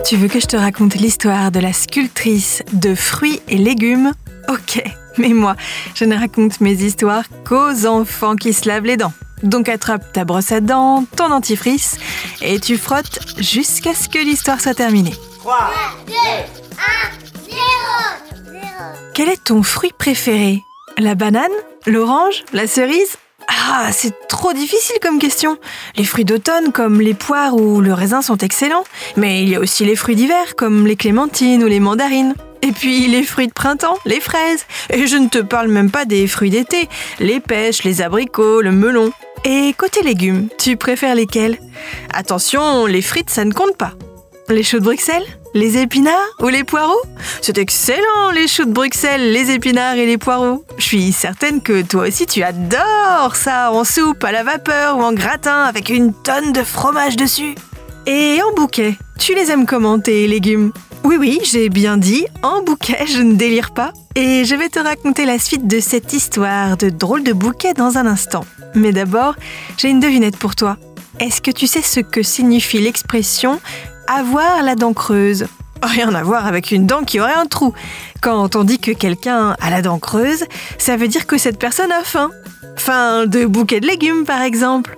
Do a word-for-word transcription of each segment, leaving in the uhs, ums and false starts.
Tu veux que je te raconte l'histoire de la sculptrice de fruits et légumes ? Ok, mais moi, je ne raconte mes histoires qu'aux enfants qui se lavent les dents. Donc attrape ta brosse à dents, ton dentifrice, et tu frottes jusqu'à ce que l'histoire soit terminée. trois, deux, un, zéro. Quel est ton fruit préféré ? La banane ? L'orange ? La cerise ? Ah, c'est trop difficile comme question. Les fruits d'automne comme les poires ou le raisin sont excellents, mais il y a aussi les fruits d'hiver comme les clémentines ou les mandarines. Et puis les fruits de printemps, les fraises. Et je ne te parle même pas des fruits d'été, les pêches, les abricots, le melon. Et côté légumes, tu préfères lesquels ? Attention, les frites, ça ne compte pas. Les choux de Bruxelles ? Les épinards ou les poireaux ? C'est excellent, les choux de Bruxelles, les épinards et les poireaux. Je suis certaine que toi aussi tu adores ça, en soupe, à la vapeur ou en gratin avec une tonne de fromage dessus. Et en bouquet, tu les aimes comment tes légumes ? Oui, oui, j'ai bien dit, en bouquet, je ne délire pas. Et je vais te raconter la suite de cette histoire de drôles de bouquet dans un instant. Mais d'abord, j'ai une devinette pour toi. Est-ce que tu sais ce que signifie l'expression « avoir la dent creuse » ? Rien à voir avec une dent qui aurait un trou. Quand on dit que quelqu'un a la dent creuse, ça veut dire que cette personne a faim. Faim de bouquet de légumes, par exemple.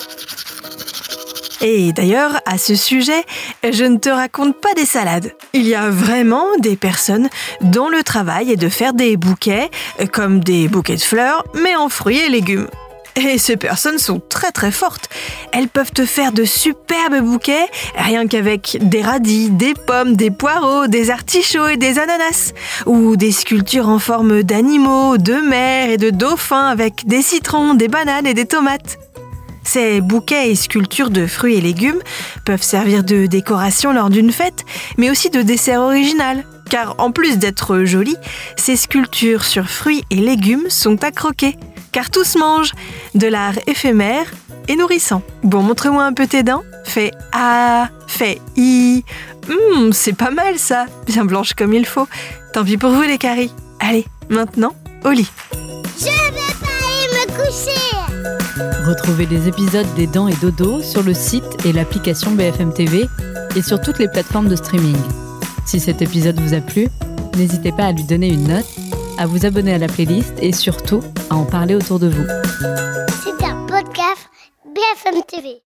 Et d'ailleurs, à ce sujet, je ne te raconte pas des salades. Il y a vraiment des personnes dont le travail est de faire des bouquets, comme des bouquets de fleurs, mais en fruits et légumes. Et ces personnes sont très très fortes. Elles peuvent te faire de superbes bouquets, rien qu'avec des radis, des pommes, des poireaux, des artichauts et des ananas. Ou des sculptures en forme d'animaux, de mer et de dauphins avec des citrons, des bananes et des tomates. Ces bouquets et sculptures de fruits et légumes peuvent servir de décoration lors d'une fête, mais aussi de dessert original. Car en plus d'être jolies, ces sculptures sur fruits et légumes sont à croquer. Car tout se mange, de l'art éphémère et nourrissant. Bon, montre-moi un peu tes dents. Fais A, fais I. Hum, c'est pas mal ça, bien blanche comme il faut. Tant pis pour vous les caries. Allez, maintenant, au lit. Je vais pas aller me coucher. Retrouvez les épisodes des Dents et Dodo sur le site et l'application B F M T V et sur toutes les plateformes de streaming. Si cet épisode vous a plu, n'hésitez pas à lui donner une note, à vous abonner à la playlist et surtout à en parler autour de vous. C'est un podcast B F M T V.